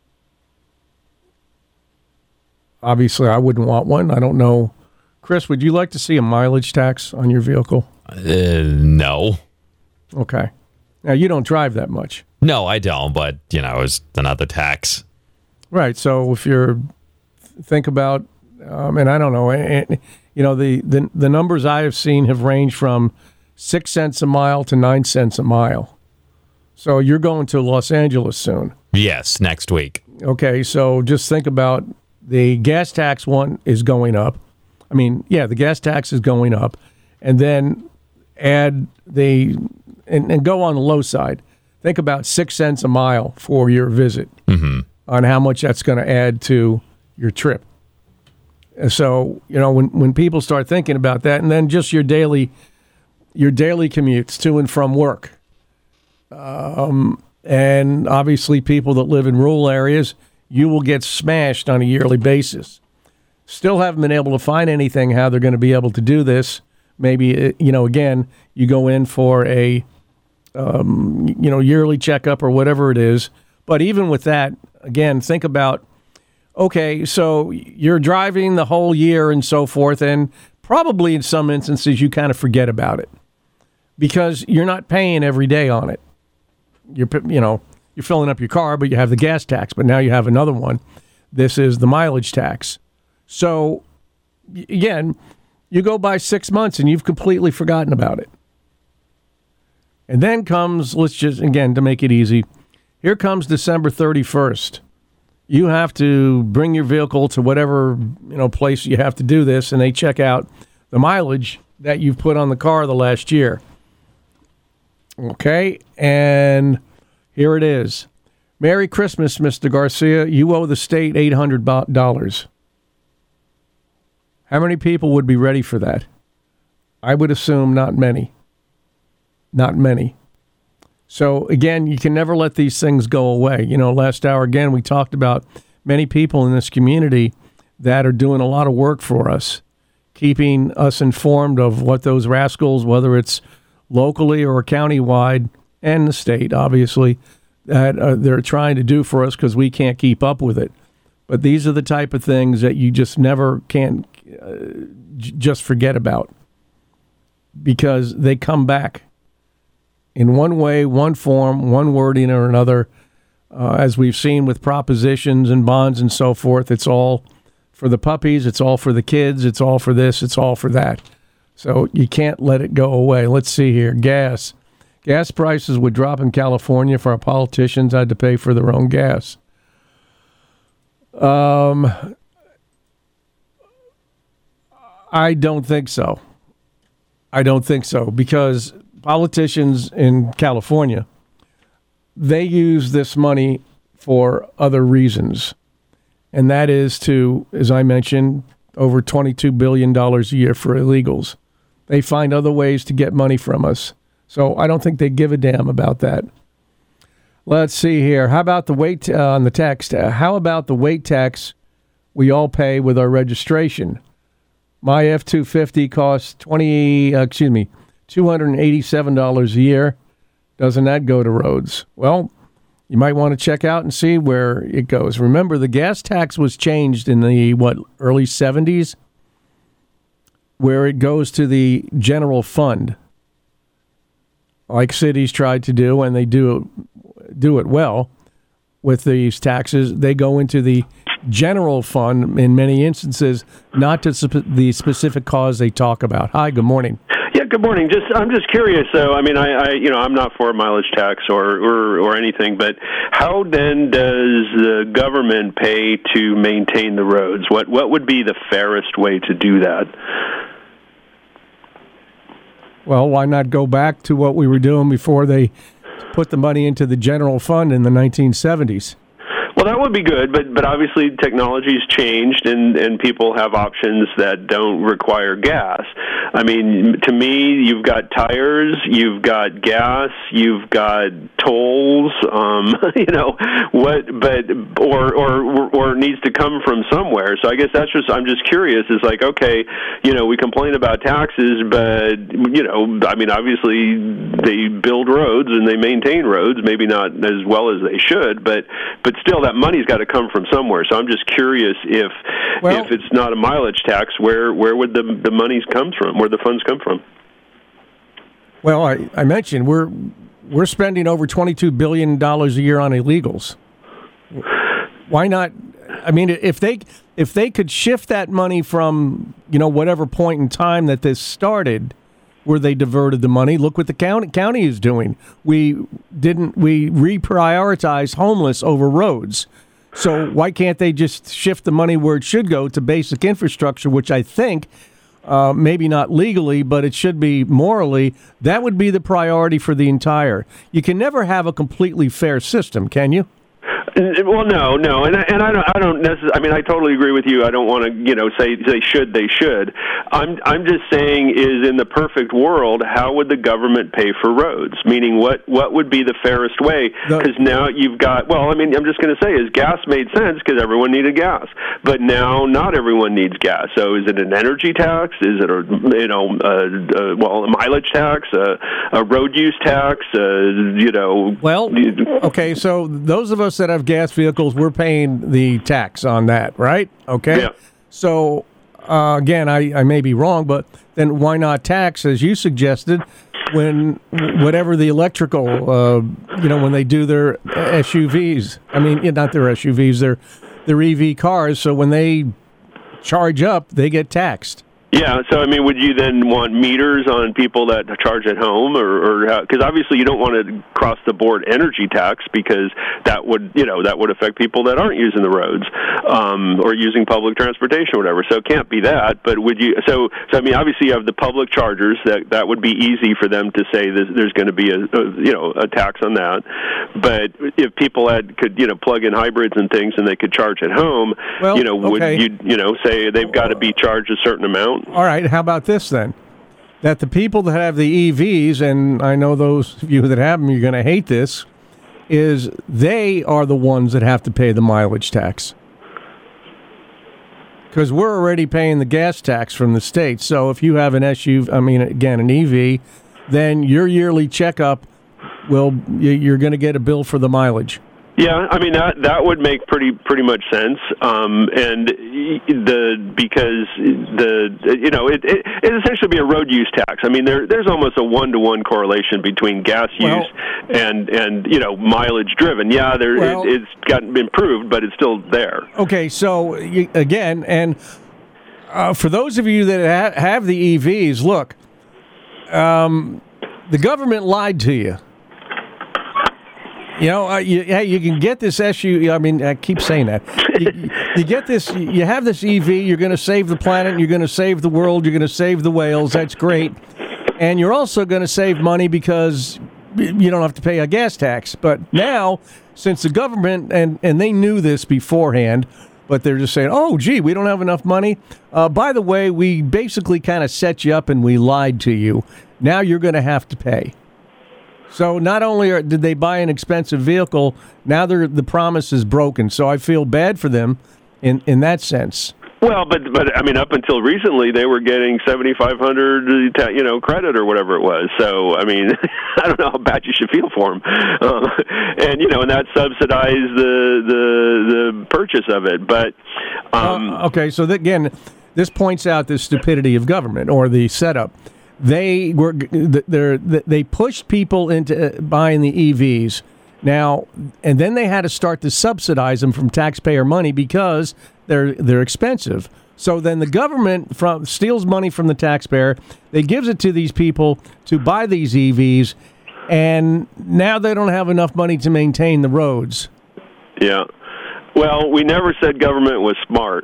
obviously, I wouldn't want one. I don't know. Chris, would you like to see a mileage tax on your vehicle? Uh, no. Okay. Now, you don't drive that much. No, I don't, but, you know, it's another tax. Right. So if you're, think about, um, and I don't know, and, you know, the, the, the numbers I have seen have ranged from six cents a mile to nine cents a mile. So you're going to Los Angeles soon. Yes, next week. Okay. So just think about the gas tax one is going up. I mean, yeah, the gas tax is going up, and then add the and, and go on the low side. Think about six cents a mile for your visit mm-hmm. on how much that's going to add to your trip. So, you know, when when people start thinking about that, and then just your daily your daily commutes to and from work, um, and obviously people that live in rural areas, you will get smashed on a yearly basis. Still haven't been able to find anything how they're going to be able to do this. Maybe, you know, again, you go in for a, um, you know, yearly checkup or whatever it is. But even with that, again, think about, okay, so you're driving the whole year and so forth, and probably in some instances you kind of forget about it because you're not paying every day on it. You're, you know, you're filling up your car, but you have the gas tax, but now you have another one. This is the mileage tax. So, again, you go by six months and you've completely forgotten about it. And then comes, let's just, again, to make it easy, here comes December thirty-first. You have to bring your vehicle to whatever, you know, place you have to do this, and they check out the mileage that you've put on the car the last year. Okay, and here it is. Merry Christmas, Mister Garcia. You owe the state eight hundred dollars. How many people would be ready for that? I would assume not many. Not many. So, again, you can never let these things go away. You know, last hour, again, we talked about many people in this community that are doing a lot of work for us, keeping us informed of what those rascals, whether it's locally or countywide and the state, obviously, that uh, they're trying to do for us because we can't keep up with it. But these are the type of things that you just never can uh, j- just forget about because they come back in one way, one form, one wording or another. Uh, as we've seen with propositions and bonds and so forth, it's all for the puppies. It's all for the kids. It's all for this. It's all for that. So you can't let it go away. Let's see here. Gas. Gas prices would drop in California if our politicians had to pay for their own gas. Um, I don't think so. I don't think so because politicians in California, they use this money for other reasons. And that is to, as I mentioned, over twenty-two billion dollars a year for illegals. They find other ways to get money from us. So I don't think they give a damn about that. Let's see here. How about the weight uh, on the text? Uh, how about the weight tax we all pay with our registration? My F two fifty costs twenty. Uh, excuse me, two hundred eighty-seven dollars a year. Doesn't that go to roads? Well, you might want to check out and see where it goes. Remember, the gas tax was changed in the what early seventies, where it goes to the general fund, like cities tried to do, and they do do it well with these taxes. They go into the general fund in many instances, not to sp- the specific cause they talk about. Hi, good morning. Yeah, good morning. Just I'm just curious. So, I mean, I, I you know I'm not for a mileage tax or, or or anything, but how then does the government pay to maintain the roads? What what would be the fairest way to do that? Well, why not go back to what we were doing before they put the money into the general fund in the nineteen seventies? Well, that would be good, but but obviously technology's changed, and, and people have options that don't require gas. I mean, to me, you've got tires, you've got gas, you've got tolls. Um, you know what? But or or or it needs to come from somewhere. So I guess that's just I'm just curious. Is like okay, you know, we complain about taxes, but you know, I mean, obviously they build roads and they maintain roads, maybe not as well as they should, but but still. That money's got to come from somewhere. So I'm just curious if well, if it's not a mileage tax, where where would the the monies come from? Where the funds come from? Well, I, I mentioned we're we're spending over twenty-two billion dollars a year on illegals. Why not? I mean, if they if they could shift that money from you know whatever point in time that this started, where they diverted the money. Look what the county county is doing. We didn't we reprioritize homeless over roads. So why can't they just shift the money where it should go to basic infrastructure, which I think uh, maybe not legally, but it should be morally. That would be the priority for the entire. You can never have a completely fair system, can you? Well, no, no, and I, and I don't, I don't necessarily. I mean, I totally agree with you. I don't want to, you know, say they should, they should. I'm, I'm just saying, is in the perfect world, how would the government pay for roads? Meaning, what, what would be the fairest way? Because now you've got. Well, I mean, I'm just going to say, is gas made sense because everyone needed gas, but now not everyone needs gas. So, is it an energy tax? Is it a, you know, a, a, well, a mileage tax, a, a road use tax? A, you know. Well, okay. So those of us that have gas vehicles, we're paying the tax on that, right? Okay. Yeah. So, uh, again, I, I may be wrong, but then why not tax, as you suggested, when whatever the electrical, uh, you know, when they do their S U Vs, I mean, not their S U Vs, their, their E V cars, so when they charge up, they get taxed. Yeah, so I mean, would you then want meters on people that charge at home, or because obviously you don't want to cross the board energy tax because that would, you know, that would affect people that aren't using the roads um, or using public transportation or whatever. So it can't be that. But would you? So, so I mean, obviously you have the public chargers that that would be easy for them to say that there's going to be a, a you know a tax on that. But if people had could you know plug in hybrids and things and they could charge at home, well, you know, would okay. you you know say they've got to be charged a certain amount? All right, how about this then? That the people that have the E Vs, and I know those of you that have them, you're going to hate this, is they are the ones that have to pay the mileage tax. Because we're already paying the gas tax from the state. So if you have an S U V, I mean, again, an E V, then your yearly checkup will, you're going to get a bill for the mileage. Yeah, I mean that that would make pretty pretty much sense, um, and the because the you know it it it essentially be a road use tax. I mean there there's almost a one to one correlation between gas well, use and and you know mileage driven. Yeah, there well, it, it's gotten improved, but it's still there. Okay, so you, again, and uh, for those of you that ha- have the E Vs, look, um, the government lied to you. You know, uh, you, hey, you can get this S U. I mean, I keep saying that. You, you get this. You have this E V. You're going to save the planet. You're going to save the world. You're going to save the whales. That's great. And you're also going to save money because you don't have to pay a gas tax. But now, since the government and and they knew this beforehand, but they're just saying, "Oh, gee, we don't have enough money." Uh, by the way, we basically kind of set you up and we lied to you. Now you're going to have to pay. So not only are, did they buy an expensive vehicle, now they're, the promise is broken. So I feel bad for them in, in that sense. Well, but but I mean, up until recently, they were getting seventy-five hundred, you know, credit or whatever it was. So I mean, I don't know how bad you should feel for them, uh, and you know, and that subsidized the the the purchase of it. But um, uh, okay, so that, again, this points out the stupidity of government or the setup. They were they they pushed people into buying the E Vs now, and then they had to start to subsidize them from taxpayer money because they're they're expensive. So then the government from steals money from the taxpayer. They gives it to these people to buy these E Vs, and now they don't have enough money to maintain the roads. Yeah. Well, we never said government was smart,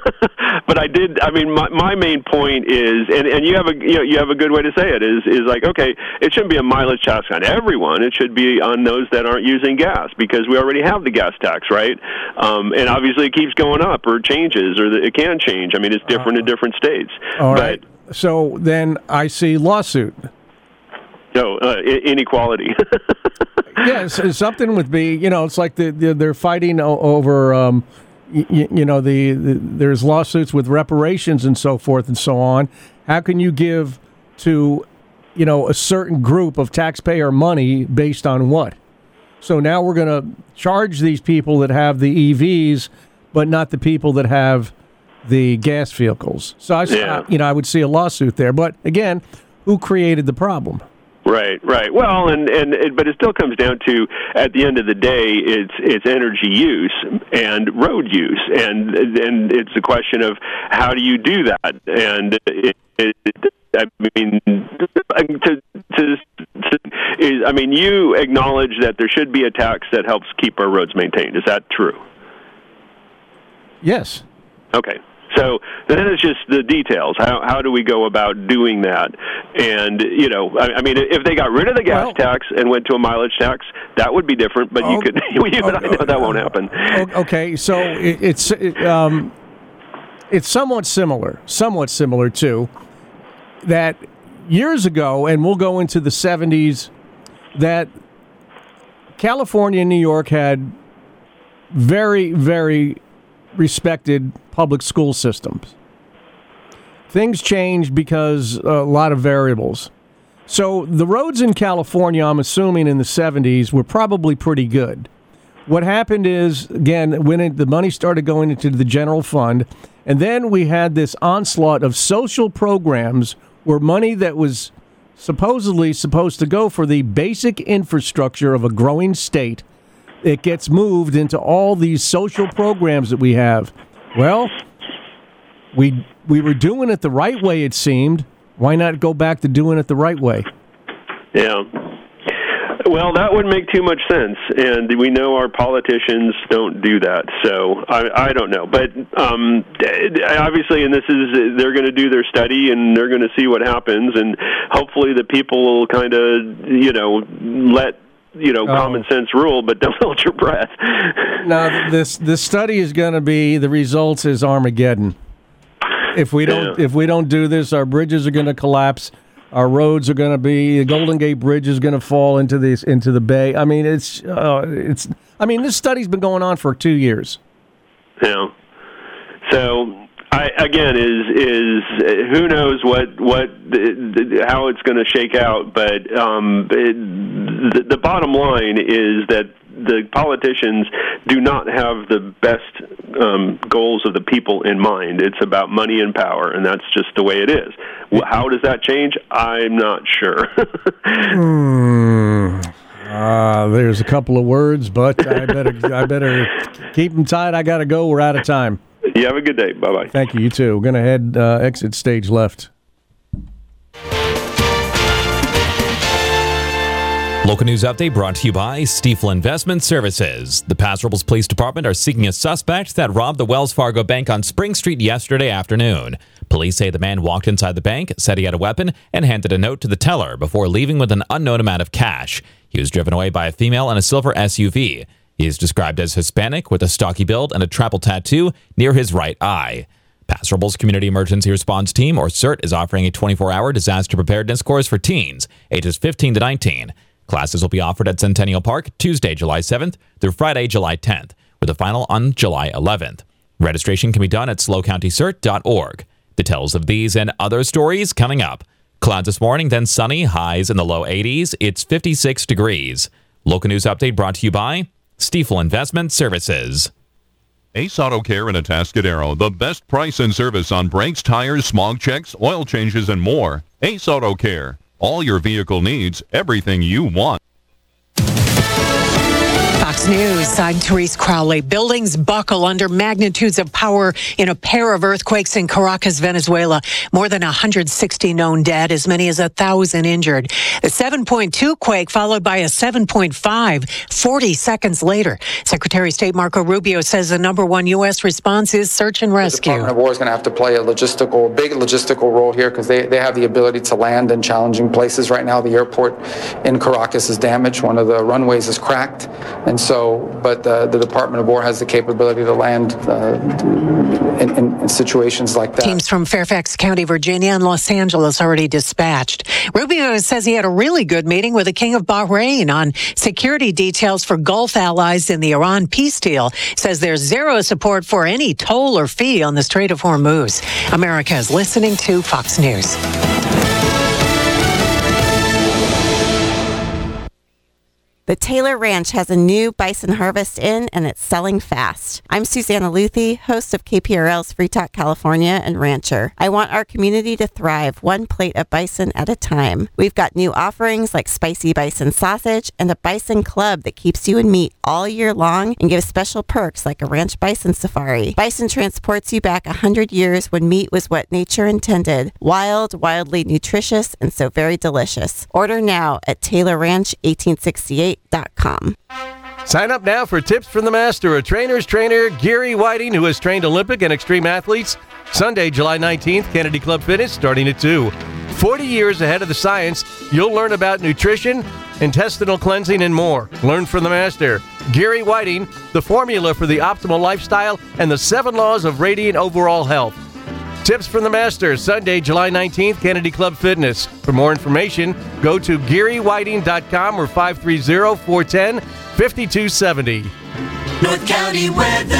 but I did. I mean, my my main point is, and, and you have a you know you have a good way to say it is is like, okay, it shouldn't be a mileage tax on everyone. It should be on those that aren't using gas because we already have the gas tax, right? Um, and obviously, it keeps going up or changes or the, it can change. I mean, it's different uh, in different states. All but, right. So then I see lawsuit. No, uh, inequality. Yes, yeah, something would be, you know, it's like the, the, they're fighting o- over, um, y- you know, the, the there's lawsuits with reparations and so forth and so on. How can you give to, you know, a certain group of taxpayer money based on what? So now we're going to charge these people that have the E Vs, but not the people that have the gas vehicles. So, I, yeah. you know, I would see a lawsuit there. But again, who created the problem? Right, right. Well, and, and it, but it still comes down to, at the end of the day, it's it's energy use and road use, and and it's a question of how do you do that? And it, it, I mean, to, to, to is, I mean, you acknowledge that there should be a tax that helps keep our roads maintained. Is that true? Yes. Okay. So then it's just the details. How how do we go about doing that? And, you know, I, I mean, if they got rid of the gas well, tax and went to a mileage tax, that would be different. But oh, you could, you and I know that won't happen. Okay, so it, it's it, um, it's somewhat similar, somewhat similar to that years ago, and we'll go into the seventies, that California and New York had very, very respected public school systems. Things changed because a lot of variables. So the roads in California, I'm assuming in the seventies, were probably pretty good. What happened is, again, when it, the money started going into the general fund, and then we had this onslaught of social programs where money that was supposedly supposed to go for the basic infrastructure of a growing state, it gets moved into all these social programs that we have. Well, we we were doing it the right way, it seemed. Why not go back to doing it the right way? Yeah. Well, that would make too much sense, and we know our politicians don't do that, so I, I don't know. But um, obviously, and this is, they're going to do their study, and they're going to see what happens, and hopefully the people will kind of, you know, let, you know, oh. common sense rule, but don't hold your breath. Now, this this study is going to be, the results is Armageddon. If we don't, yeah. if we don't do this, our bridges are going to collapse. Our roads are going to be, the Golden Gate Bridge is going to fall into this into the bay. I mean, it's uh, it's. I mean, this study's been going on for two years. Yeah. So, I, again, is is who knows what what how it's going to shake out, but um, it, the, the bottom line is that the politicians do not have the best um, goals of the people in mind. It's about money and power, and that's just the way it is. How does that change? I'm not sure. hmm. Uh, there's a couple of words, but I better I better keep them tight. I got to go. We're out of time. You have a good day. Bye-bye. Thank you. You too. We're going to head uh, exit stage left. Local news update brought to you by Stifel Investment Services. The Paso Robles Police Department are seeking a suspect that robbed the Wells Fargo Bank on Spring Street yesterday afternoon. Police say the man walked inside the bank, said he had a weapon, and handed a note to the teller before leaving with an unknown amount of cash. He was driven away by a female in a silver S U V. He is described as Hispanic with a stocky build and a tribal tattoo near his right eye. Paso Robles Community Emergency Response Team, or CERT, is offering a twenty-four hour disaster preparedness course for teens ages fifteen to nineteen. Classes will be offered at Centennial Park Tuesday, July seventh through Friday, July tenth, with a final on July eleventh. Registration can be done at slow county cert dot org. Details of these and other stories coming up. Clouds this morning, then sunny, highs in the low eighties. It's fifty-six degrees. Local news update brought to you by Stifel Investment Services. Ace Auto Care in Atascadero, the best price and service on brakes, tires, smog checks, oil changes, and more. Ace Auto Care. All your vehicle needs, everything you want. Fox News, I'm Therese Crowley. Buildings buckle under magnitudes of power in a pair of earthquakes in Caracas, Venezuela. More than one hundred sixty known dead, as many as one thousand injured. The seven point two quake followed by a seven point five forty seconds later. Secretary of State Marco Rubio says the number one U S response is search and rescue. The Department of War is going to have to play a logistical, big logistical role here because they, they have the ability to land in challenging places. Right now, the airport in Caracas is damaged. One of the runways is cracked. And so, but uh, the Department of War has the capability to land uh, in, in, in situations like that. Teams from Fairfax County, Virginia, and Los Angeles already dispatched. Rubio says he had a really good meeting with the King of Bahrain on security details for Gulf allies in the Iran peace deal. Says there's zero support for any toll or fee on the Strait of Hormuz. America is listening to Fox News. The Taylor Ranch has a new bison harvest in, and it's selling fast. I'm Susanna Luthi, host of K P R L's Free Talk California and Rancher. I want our community to thrive one plate of bison at a time. We've got new offerings like spicy bison sausage and a bison club that keeps you in meat all year long and gives special perks like a ranch bison safari. Bison transports you back one hundred years when meat was what nature intended. Wild, wildly nutritious, and so very delicious. Order now at Taylor Ranch eighteen sixty-eight dot com. Sign up now for Tips from the Master, a trainer's trainer, Gary Whiting, who has trained Olympic and extreme athletes. Sunday, July nineteenth, Kennedy Club Fitness, starting at two. forty years ahead of the science, you'll learn about nutrition, intestinal cleansing, and more. Learn from the Master. Gary Whiting, the formula for the optimal lifestyle and the seven laws of radiant overall health. Tips from the Master, Sunday, July nineteenth, Kennedy Club Fitness. For more information, go to gary whiting dot com or five three zero, four one zero, five two seven zero. North County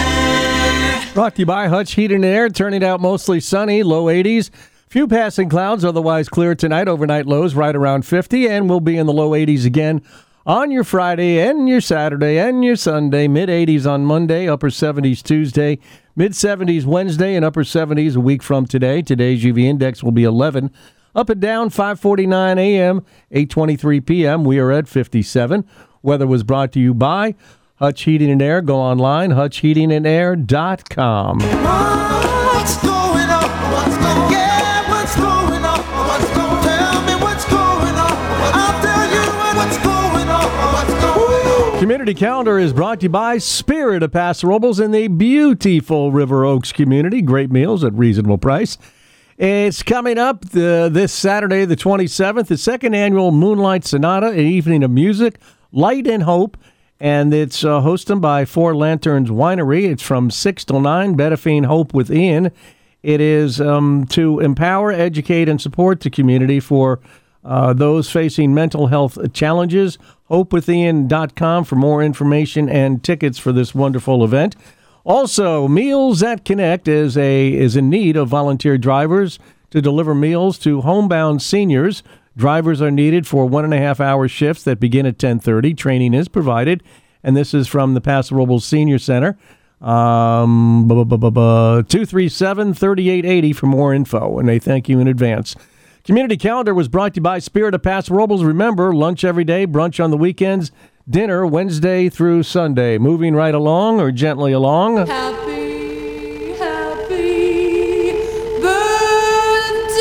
weather. Brought to you by Hutch Heat and Air, turning out mostly sunny, low eighties. Few passing clouds, otherwise clear tonight. Overnight lows right around fifty, and we'll be in the low eighties again on your Friday and your Saturday and your Sunday. Mid eighties on Monday, upper seventies Tuesday, mid seventies Wednesday, and upper seventies a week from today. Today's U V index will be eleven. Up and down, five forty-nine a.m., eight twenty-three p.m. We are at fifty-seven. Weather was brought to you by Hutch Heating and Air. Go online, hutch heating and air dot com. What's going on? What's going on? Yeah, what's going on? What's going on? Tell me what's going on. I'll tell you what's going on. What's going on? Community Calendar is brought to you by Spirit of Paso Robles in the beautiful River Oaks community. Great meals at reasonable price. It's coming up the, this Saturday, the twenty-seventh, the second annual Moonlight Sonata, an evening of music, light and hope. And it's uh, hosted by Four Lanterns Winery. It's from six till nine, Betafine Hope Within. It is um, to empower, educate, and support the community for uh, those facing mental health challenges. hope within dot com for more information and tickets for this wonderful event. Also, Meals at Connect is, a, is in need of volunteer drivers to deliver meals to homebound seniors. Drivers are needed for one and a half hour shifts that begin at ten thirty. Training is provided, and this is from the Paso Robles Senior Center. Um, two three seven, three eight eight zero for more info, and they thank you in advance. Community Calendar was brought to you by Spirit of Paso Robles. Remember, lunch every day, brunch on the weekends, dinner Wednesday through Sunday. Moving right along or gently along. Happy, happy birthday,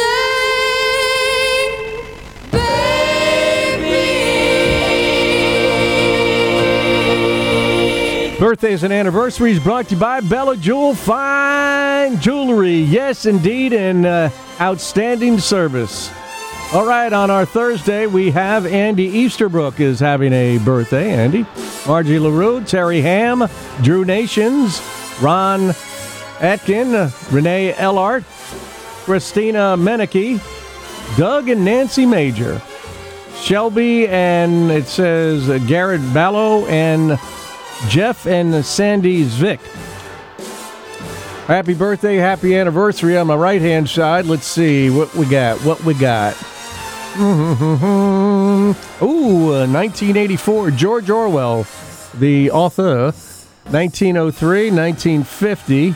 baby. Birthdays and anniversaries brought to you by Bella Jewel Fine Jewelry. Yes, indeed, and uh, outstanding service. All right, on our Thursday, we have Andy Easterbrook is having a birthday. Andy. Margie LaRue, Terry Ham, Drew Nations, Ron Atkin, Renee Ellart, Christina Meneke, Doug and Nancy Major, Shelby, and it says uh, Garrett Ballo, and Jeff and Sandy Zwick. Happy birthday, happy anniversary on my right-hand side. Let's see what we got, what we got. Ooh, uh, nineteen eighty-four, George Orwell, the author. nineteen oh three, nineteen fifty.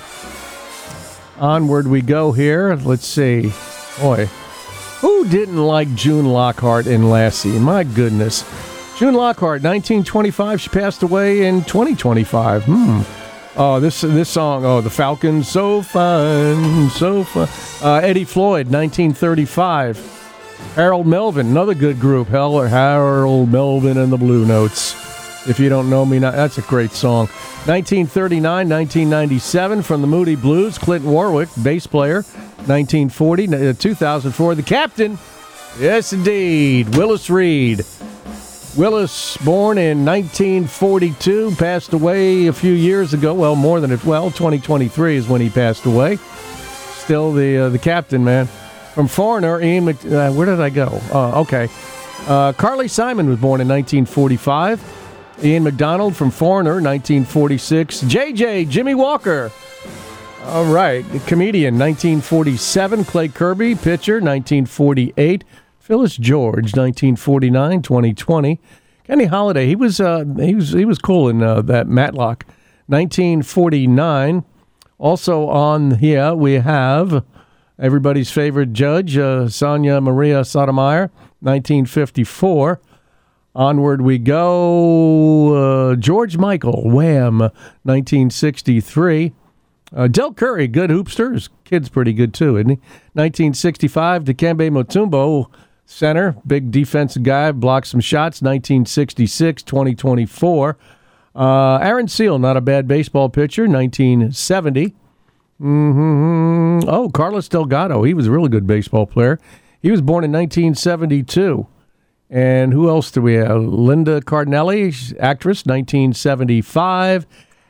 Onward we go here. Let's see. Boy, who didn't like June Lockhart in Lassie? My goodness. June Lockhart, nineteen twenty-five. She passed away in twenty twenty-five. Hmm. Oh, this this song. Oh, the Falcons, so fun, so fun. Uh, Eddie Floyd, nineteen thirty-five. Harold Melvin, another good group. Hell, Harold Melvin and the Blue Notes. If you don't know me, that's a great song. nineteen thirty-nine, nineteen ninety-seven from the Moody Blues. Clinton Warwick, bass player. nineteen forty, two thousand four, the Captain. Yes, indeed. Willis Reed. Willis, born in nineteen forty-two, passed away a few years ago. Well, more than it. Well, twenty twenty-three is when he passed away. Still the uh, the captain, man. From Foreigner, Ian. Mc, uh, where did I go? Oh, okay. Uh, Carly Simon was born in nineteen forty-five. Ian McDonald from Foreigner, nineteen forty-six. J J, Jimmy Walker. All right, comedian, nineteen forty-seven. Clay Kirby, pitcher, nineteen forty-eight. Phyllis George, nineteen forty-nine, twenty twenty. Kenny Holiday, he was uh, he was he was cool in uh, that Matlock, nineteen forty-nine. Also on here we have everybody's favorite judge, uh, Sonia Maria Sotomayor, nineteen fifty-four. Onward we go. Uh, George Michael, Wham, nineteen sixty-three. Uh, Del Curry, good hoopster. His kid's pretty good too, isn't he? nineteen sixty-five. Dikembe Mutombo, center, big defensive guy, blocked some shots. nineteen sixty-six, twenty twenty-four. Uh, Aaron Seal, not a bad baseball pitcher. nineteen seventy. Mm-hmm. Oh, Carlos Delgado, he was a really good baseball player. He was born in nineteen seventy-two. And who else do we have? Linda Cardinelli, actress, nineteen seventy-five.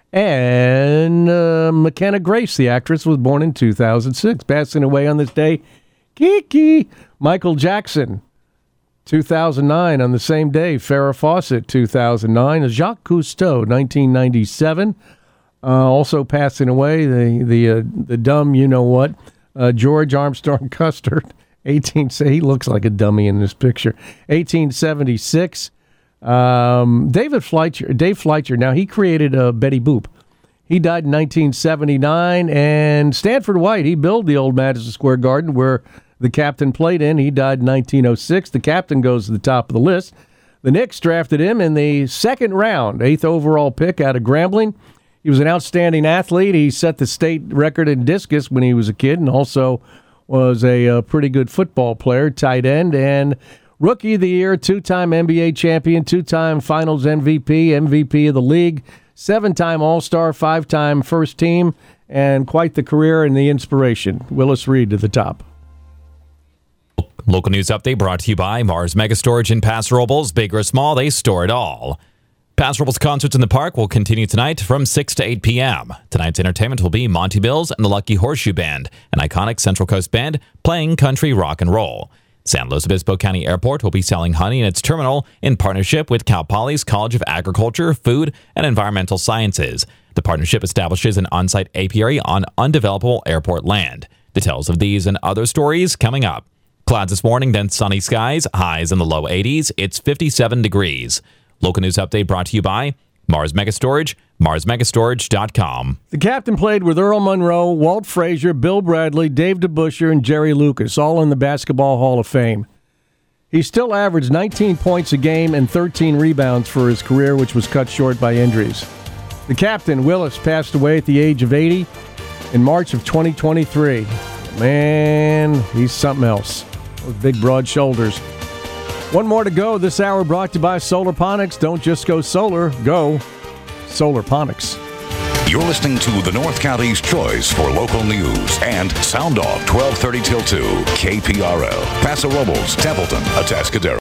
And uh, McKenna Grace, the actress, was born in two thousand six. Passing away on this day, Kiki. Michael Jackson, two thousand nine. On the same day, Farrah Fawcett, two thousand nine. Jacques Cousteau, nineteen ninety-seven. Uh, also passing away, the the uh, the dumb, you know what, uh, George Armstrong Custer, eighteen. He looks like a dummy in this picture. eighteen seventy-six. Um, David Fleischer, Dave Fleischer. Now he created uh, Betty Boop. He died in nineteen seventy-nine, and Stanford White. He built the old Madison Square Garden where the captain played in. He died in nineteen oh six. The captain goes to the top of the list. The Knicks drafted him in the second round, eighth overall pick out of Grambling. He was an outstanding athlete. He set the state record in discus when he was a kid, and also was a, a pretty good football player, tight end, and Rookie of the Year, two-time N B A champion, two-time Finals M V P, M V P of the league, seven-time All-Star, five-time first team, and quite the career and the inspiration. Willis Reed to the top. Local news update brought to you by Mars Mega Storage in Paso Robles. Big or small, they store it all. Paso Robles Concerts in the Park will continue tonight from six to eight p.m. Tonight's entertainment will be Monty Bills and the Lucky Horseshoe Band, an iconic Central Coast band playing country rock and roll. San Luis Obispo County Airport will be selling honey in its terminal in partnership with Cal Poly's College of Agriculture, Food, and Environmental Sciences. The partnership establishes an on-site apiary on undevelopable airport land. Details of these and other stories coming up. Clouds this morning, then sunny skies, highs in the low eighties. It's fifty-seven degrees. Local news update brought to you by Mars Mega Storage, mars mega storage dot com. The captain played with Earl Monroe, Walt Frazier, Bill Bradley, Dave DeBusschere, and Jerry Lucas, all in the Basketball Hall of Fame. He still averaged nineteen points a game and thirteen rebounds for his career, which was cut short by injuries. The captain, Willis, passed away at the age of eighty in March of twenty twenty-three. Man, he's something else. Those big, broad shoulders. One more to go. This hour brought to you by Solarponics. Don't just go solar, go Solarponics. You're listening to the North County's choice for local news and Sound Off twelve thirty till two, K P R L, Paso Robles, Templeton, Atascadero.